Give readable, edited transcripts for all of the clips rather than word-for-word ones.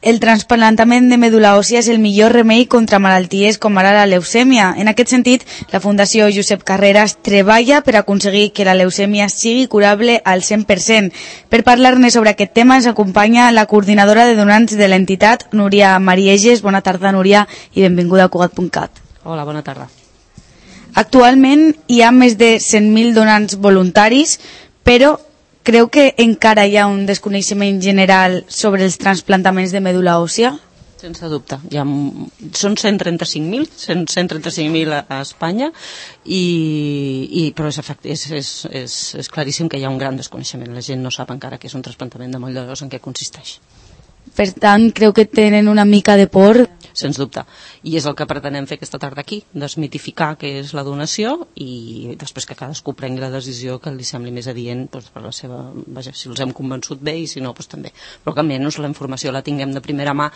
El trasplantament de medul·la òssia és el millor remei contra malalties com ara la leucèmia. En aquest sentit, la Fundació Josep Carreras treballa per aconseguir que la leucèmia sigui curable al 100%. Per parlar-ne sobre aquest tema ens acompanya la coordinadora de donants de l'entitat, Núria Marieges. Bona tarda, Núria, i benvinguda a Cugat.cat. Hola, bona tarda. Actualment hi ha més de 100.000 donants voluntaris, però creu que encara hi ha un desconeixement general sobre els trasplantaments de medul·la òssia? Sense dubte. Són 135.000 a Espanya, però és claríssim que hi ha un gran desconeixement. La gent no sap encara què és un trasplantament de medul·la òssia, en què consisteix. Per tant, creu que tenen una mica de por? Sens dubte. I és el que pretenem fer aquesta tarda aquí, desmitificar què és la donació i després que cadascú prengui la decisió que li sembli més adient per la seva... Vaja, si els hem convençut bé i si no, doncs també. Però que almenys la informació la tinguem de primera mà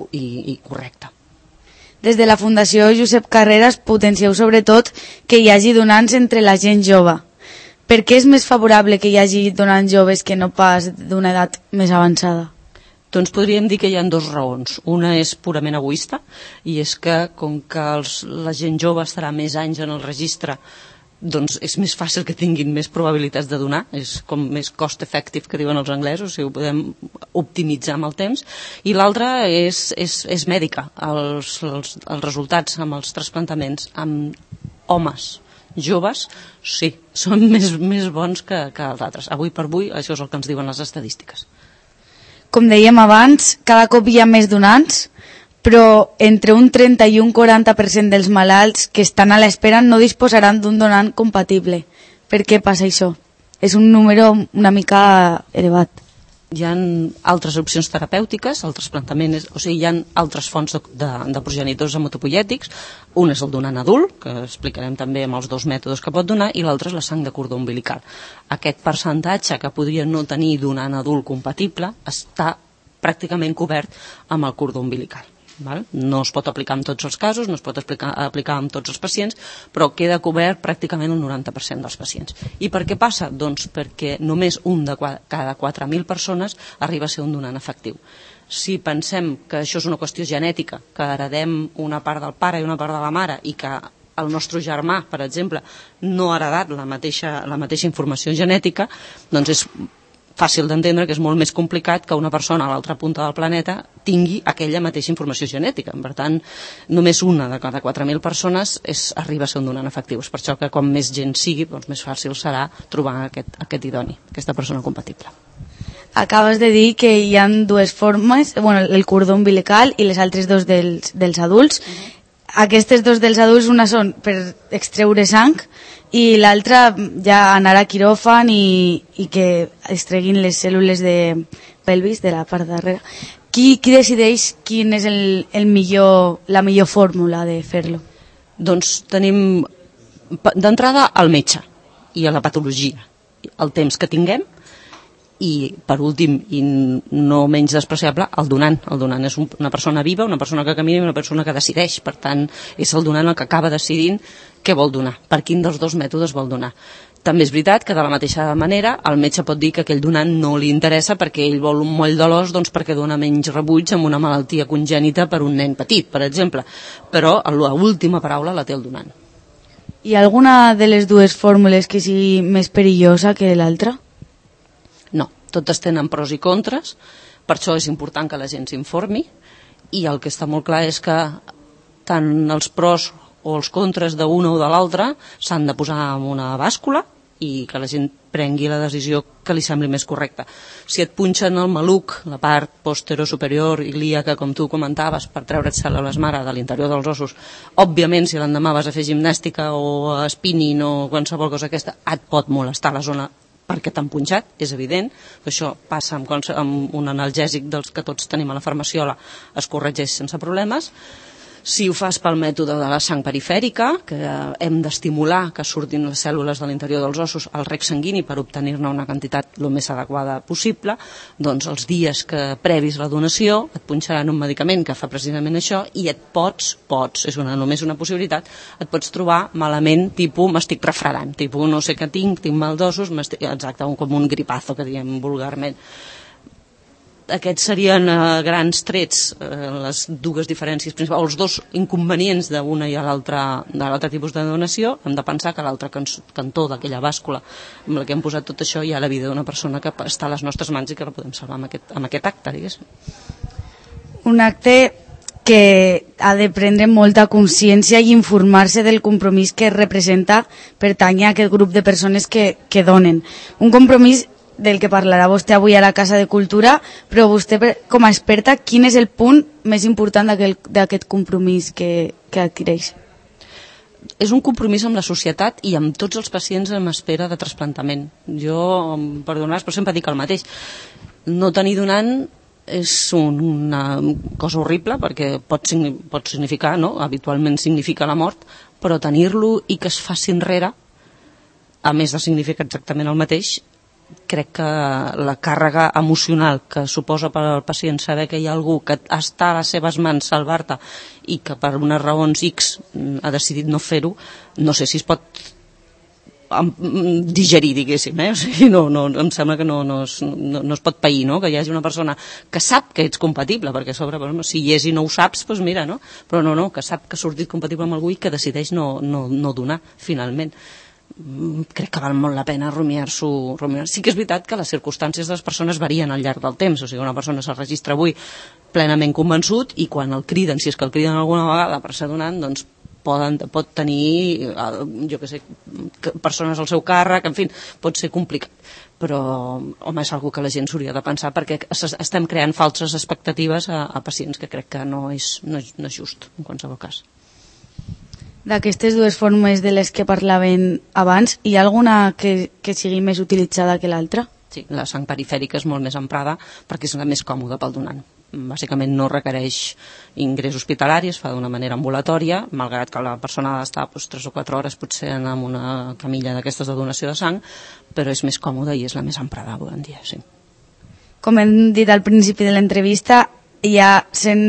i correcta. Des de la Fundació Josep Carreras potencieu sobretot que hi hagi donants entre la gent jove. Per què és més favorable que hi hagi donants joves que no pas d'una edat més avançada? Doncs podríem dir que hi ha dues raons. Una és purament egoista, i és que com que la gent jove estarà més anys en el registre, doncs és més fàcil que tinguin més probabilitats de donar, és com més cost effective que diuen els anglesos, o sigui, ho podem optimitzar amb el temps. I l'altra és mèdica. Els resultats amb els trasplantaments amb homes joves, sí, són més bons que els altres. Avui per avui, això és el que ens diuen les estadístiques. Com dèiem abans, cada cop hi ha més donants, però entre un 30 i un 40% dels malalts que estan a l'espera no disposaran d'un donant compatible. Per què passa això? És un número una mica elevat. Hi ha altres opcions terapèutiques, el trasplantament hi ha altres fonts de progenitors hematopoiètics. Un és el donant adult, que explicarem també amb els dos mètodes que pot donar, i l'altre és la sang de cordó umbilical. Aquest percentatge que podria no tenir donant adult compatible està pràcticament cobert amb el cordó umbilical. No es pot aplicar en tots els casos, no es pot aplicar en tots els pacients, però queda cobert pràcticament el 90% dels pacients. I per què passa? Doncs perquè només un de cada 4.000 persones arriba a ser un donant efectiu. Si pensem que això és una qüestió genètica, que heredem una part del pare i una part de la mare, i que el nostre germà, per exemple, no ha heredat la mateixa informació genètica, doncs és fàcil d'entendre que és molt més complicat que una persona a l'altra punta del planeta tingui aquella mateixa informació genètica. Per tant, només una de cada 4.000 persones arriba a ser un donant efectiu. És per això que com més gent sigui, doncs més fàcil serà trobar aquest idoni, aquesta persona compatible. Acabes de dir que hi ha dues formes, el cordó umbilical i les altres dos dels adults. Aquestes dos dels adults, una són per extreure sang i l'altra ja anar a quiròfan i que es treguin les cèl·lules de pelvis de la part darrere. Qui decideix quin és la millor fórmula de fer-lo? Doncs tenim d'entrada el metge i a la patologia, el temps que tinguem, i per últim i no menys despreciable, el donant. El donant és una persona viva, una persona que camina i una persona que decideix. Per tant, és el donant el que acaba decidint què vol donar, per quin dels dos mètodes vol donar. També és veritat que de la mateixa manera el metge pot dir que aquell donant no li interessa perquè ell vol un moll de l'os, doncs perquè dona menys rebuig amb una malaltia congènita per un nen petit, per exemple. Però l'última paraula la té el donant. Hi ha alguna de les dues fórmules que sigui més perillosa que l'altra? No, totes tenen pros i contres, per això és important que la gent s'informi, i el que està molt clar és que tant els pros o els contres d'una o de l'altra s'han de posar en una bàscula i que la gent prengui la decisió que li sembli més correcta. Si et punxen el maluc, la part posterior-superior ilíaca, com tu comentaves, per treure't cèl·lules mare de l'interior dels ossos, òbviament si l'endemà vas a fer gimnàstica o spinning o qualsevol cosa aquesta, et pot molestar la zona perquè t'han punxat, és evident. Això passa amb un analgèsic dels que tots tenim a la farmaciola, es corregeix sense problemes. Si ho fas pel mètode de la sang perifèrica, que hem d'estimular que surtin les cèl·lules de l'interior dels ossos al rec sanguini per obtenir-ne una quantitat el més adequada possible, doncs els dies que previs la donació et punxaran un medicament que fa precisament això i et pots, és només una possibilitat, et pots trobar malament, tipus m'estic refredant, tipus no sé què tinc mal d'ossos, exacte, com un gripazo que diem vulgarment. Aquests serien grans trets, les dues diferències principals, els dos inconvenients d'una i de l'altre tipus de donació. Hem de pensar que a l'altre cantó d'aquella bàscula amb la que hem posat tot això hi ha la vida d'una persona que està a les nostres mans i que la podem salvar amb aquest acte, diguéssim. Un acte que ha de prendre molta consciència i informar-se del compromís que representa pertànyer a aquest grup de persones que donen. Un compromís del que parlarà vostè avui a la Casa de Cultura, però vostè, com a experta, quin és el punt més important d'aquest compromís que adquireix? És un compromís amb la societat i amb tots els pacients en espera de trasplantament. Jo, perdonaràs, però sempre dic el mateix. No tenir donant és una cosa horrible perquè pot significar, no? Habitualment significa la mort, però tenir-lo i que es faci enrere, a més de significar exactament el mateix, crec que la càrrega emocional que suposa per al pacient saber que hi ha algú que està a les seves mans salvar-te i que per unes raons X ha decidit no fer-ho, no sé si es pot digerir, diguéssim, o sigui, no, em sembla que no es pot pair, no? Que hi hagi una persona que sap que ets compatible, perquè a sobre, si hi és i no ho saps, doncs mira, no? Però no, que sap que ha sortit compatible amb algú i que decideix no donar, finalment. Crec que val molt la pena rumiar-s'ho. Sí que és veritat que les circumstàncies de les persones varien al llarg del temps, o sigui, una persona se'l registra avui plenament convençut i quan el criden, si és que el criden alguna vegada per ser donant, doncs pot tenir, jo què sé, persones al seu càrrec, en fi, pot ser complicat. Però, home, és una que la gent s'hauria de pensar perquè estem creant falses expectatives a pacients que crec que no és just, en qualsevol cas. D'aquestes dues formes de les que parlaven abans, hi ha alguna que sigui més utilitzada que l'altra? Sí, la sang perifèrica és molt més emprada perquè és la més còmoda pel donant. Bàsicament no requereix ingrés hospitalari, es fa d'una manera ambulatòria, malgrat que la persona ha d'estar 3 o 4 hores potser en una camilla d'aquestes de donació de sang, però és més còmoda i és la més emprada avui en dia, sí. Com hem dit al principi de l'entrevista, hi ha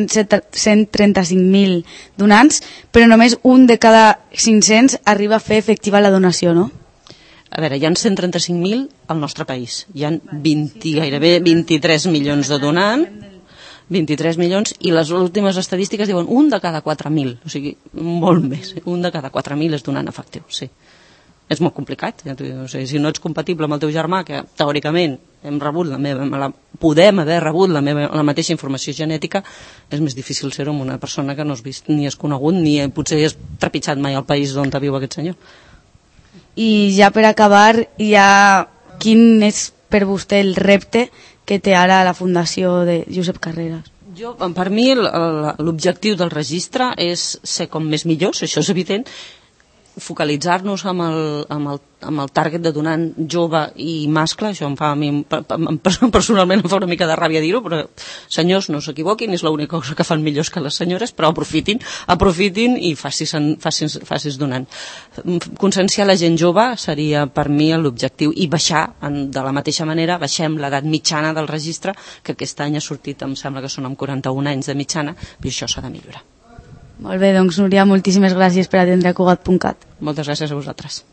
135.000 donants, però només un de cada 500 arriba a fer efectiva la donació, no? A veure, hi ha 135.000 al nostre país. Hi ha gairebé 23 milions de donants, 23 milions, i les últimes estadístiques diuen un de cada 4.000, o sigui, molt més. Un de cada 4.000 és donant efectiu, sí. És molt complicat, o sigui, si no ets compatible amb el teu germà, que teòricament podem haver rebut la mateixa informació genètica, és més difícil ser-ho amb una persona que no has vist ni has conegut ni potser has trepitjat mai el país on viu aquest senyor. I ja per acabar, quin és per vostè el repte que té ara la Fundació de Josep Carreras? Per mi l'objectiu del registre és ser com més millors, això és evident, focalitzar-nos amb el target de donant jove i mascle. Això personalment em fa una mica de ràbia dir-ho, però senyors, no s'equivoquin, és l'única cosa que fan millors que les senyores, però aprofitin i facis donant. Conscienciar la gent jove seria per mi l'objectiu, i baixar, de la mateixa manera, baixem l'edat mitjana del registre, que aquest any ha sortit, em sembla que són amb 41 anys de mitjana, i això s'ha de millorar. Molt bé, doncs Núria, moltíssimes gràcies per atendre a Cugat.cat. Moltes gràcies a vosaltres.